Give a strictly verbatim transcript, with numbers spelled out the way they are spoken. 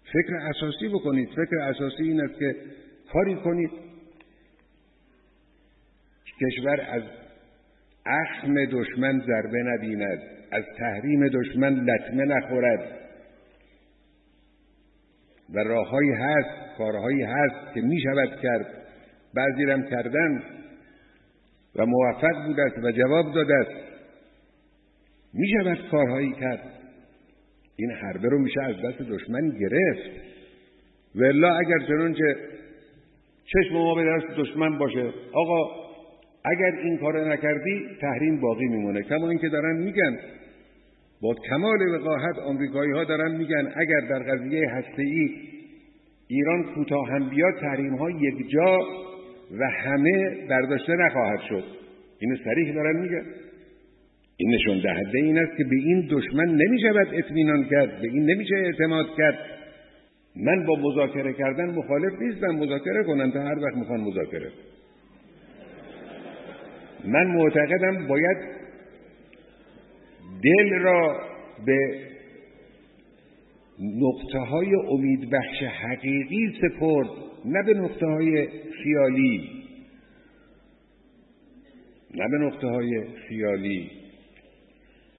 فکر اساسی بکنید. فکر اساسی این است که کاری کنید کشور از اخم دشمن ضربه نبیند، از تحریم دشمن لطمه نخورد. و راههایی هست، کارهایی هست که می شود کرد، بعضی را هم کردن و موفق بوده است و جواب داده است. می شود کارهایی کرد. این حربه رو میشه از دست دشمن گرفت. و الا اگر چنانچه چشم ما به دست دشمن باشه، آقا اگر این کار نکردی تحریم باقی میمونه. کما اینکه دارن میگن با کمال وقاحت، آمریکایی ها دارن میگن اگر در قضیه هسته‌ای ایران کوتاه هم بیاد، تحریم ها یک جا و همه برداشته نخواهد شد. اینو صریح دارن میگن. این نشون دهنده این است که به این دشمن نمیشود اطمینان کرد، به این نمیشه اعتماد کرد. من با مذاکره کردن مخالف نیستم، مذاکره کنن تا هر وقت میخوان مذاکره. من معتقدم باید دل را به نقطه های امید بخش حقیقی سپرد، نه به نقطه های خیالی، نه به نقطه های خیالی.